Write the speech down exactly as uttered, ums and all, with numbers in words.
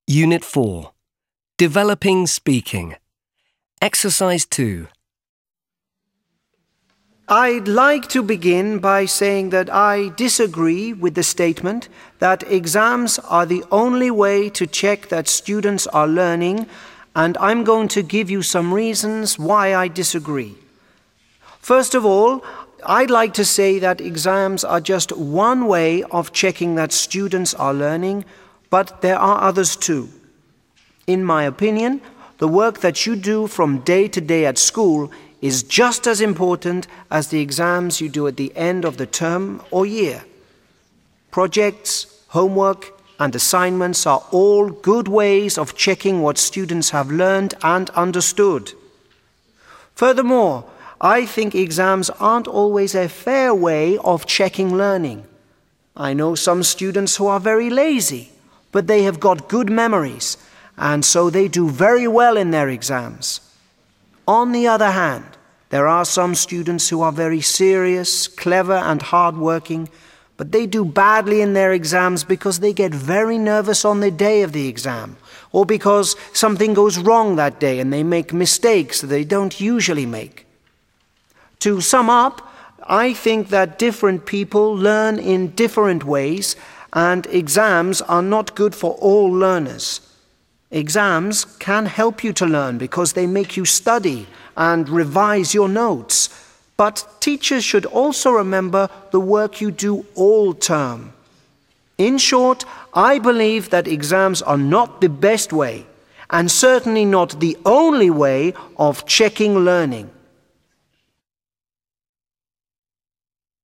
Unit four. Developing Speaking. Exercise two. I'd like to begin by saying that I disagree with the statement that exams are the only way to check that students are learning, and I'm going to give you some reasons why I disagree. First of all, I'd like to say that exams are just one way of checking that students are learning, but there are others too. In my opinion, the work that you do from day to day at school is just as important as the exams you do at the end of the term or year. Projects, homework, and assignments are all good ways of checking what students have learned and understood. Furthermore, I think exams aren't always a fair way of checking learning. I know some students who are very lazy, but they have got good memories, and so they do very well in their exams. On the other hand, there are some students who are very serious, clever, and hard-working, but they do badly in their exams because they get very nervous on the day of the exam, or because something goes wrong that day and they make mistakes that they don't usually make. To sum up, I think that different people learn in different ways, and exams are not good for all learners. Exams can help you to learn because they make you study and revise your notes. But teachers should also remember the work you do all term. In short, I believe that exams are not the best way, and certainly not the only way of checking learning.